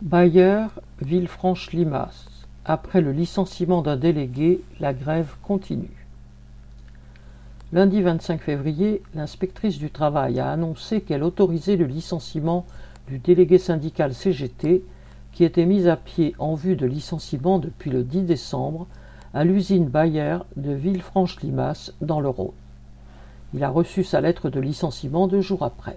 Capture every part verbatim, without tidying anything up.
Bayer, Villefranche-Limace. Après le licenciement d'un délégué, la grève continue. Lundi vingt-cinq février, l'inspectrice du travail a annoncé qu'elle autorisait le licenciement du délégué syndical C G T qui était mis à pied en vue de licenciement depuis le dix décembre à l'usine Bayer de Villefranche-Limace dans le Rhône. Il a reçu sa lettre de licenciement deux jours après.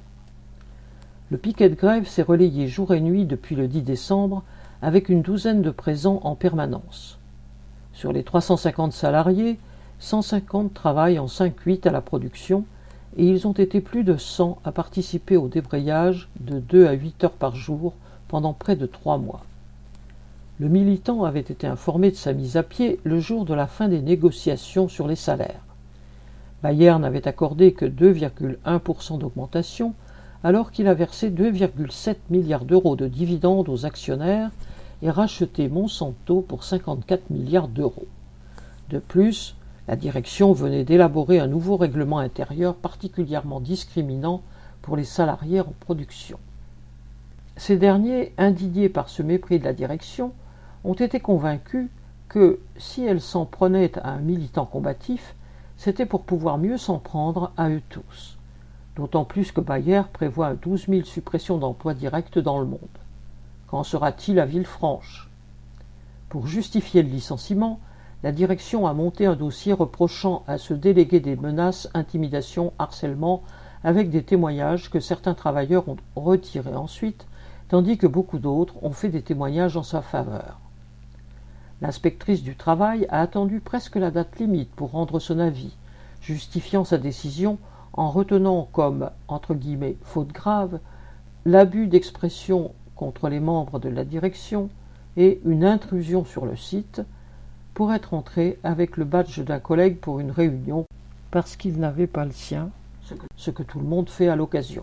Le piquet de grève s'est relayé jour et nuit depuis le dix décembre avec une douzaine de présents en permanence. Sur les trois cent cinquante salariés, cent cinquante travaillent en cinq huit à la production et ils ont été plus de cent à participer au débrayage de deux à huit heures par jour pendant près de trois mois. Le militant avait été informé de sa mise à pied le jour de la fin des négociations sur les salaires. Bayer n'avait accordé que deux virgule un pour cent d'augmentation alors qu'il a versé deux virgule sept milliards d'euros de dividendes aux actionnaires et racheté Monsanto pour cinquante-quatre milliards d'euros. De plus, la direction venait d'élaborer un nouveau règlement intérieur particulièrement discriminant pour les salariés en production. Ces derniers, indignés par ce mépris de la direction, ont été convaincus que, si elle s'en prenait à un militant combatif, c'était pour pouvoir mieux s'en prendre à eux tous. D'autant plus que Bayer prévoit douze mille suppressions d'emplois directs dans le monde. Qu'en sera-t-il à Villefranche ? Pour justifier le licenciement, la direction a monté un dossier reprochant à ce délégué des menaces, intimidations, harcèlement, avec des témoignages que certains travailleurs ont retirés ensuite, tandis que beaucoup d'autres ont fait des témoignages en sa faveur. L'inspectrice du travail a attendu presque la date limite pour rendre son avis, justifiant sa décision en retenant comme, entre guillemets, faute grave, l'abus d'expression contre les membres de la direction et une intrusion sur le site pour être entré avec le badge d'un collègue pour une réunion parce qu'il n'avait pas le sien, ce que, ce que tout le monde fait à l'occasion.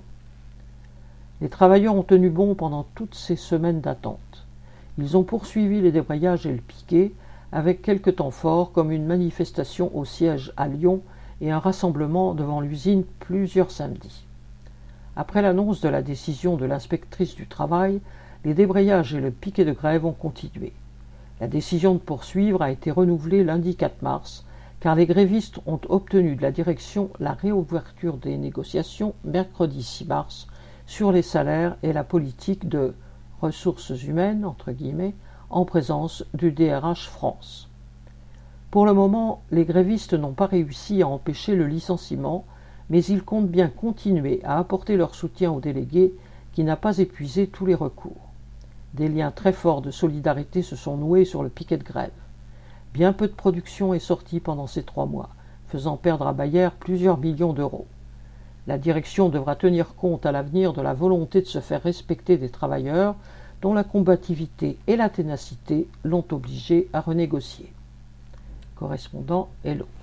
Les travailleurs ont tenu bon pendant toutes ces semaines d'attente. Ils ont poursuivi les débrayages et le piquet avec quelques temps forts comme une manifestation au siège à Lyon et un rassemblement devant l'usine plusieurs samedis. Après l'annonce de la décision de l'inspectrice du travail, les débrayages et le piquet de grève ont continué. La décision de poursuivre a été renouvelée lundi quatre mars, car les grévistes ont obtenu de la direction la réouverture des négociations mercredi six mars sur les salaires et la politique de « ressources humaines » entre guillemets, en présence du D R H France. Pour le moment, les grévistes n'ont pas réussi à empêcher le licenciement, mais ils comptent bien continuer à apporter leur soutien au délégué qui n'a pas épuisé tous les recours. Des liens très forts de solidarité se sont noués sur le piquet de grève. Bien peu de production est sortie pendant ces trois mois, faisant perdre à Bayer plusieurs millions d'euros. La direction devra tenir compte à l'avenir de la volonté de se faire respecter des travailleurs dont la combativité et la ténacité l'ont obligé à renégocier. Correspondant Hello.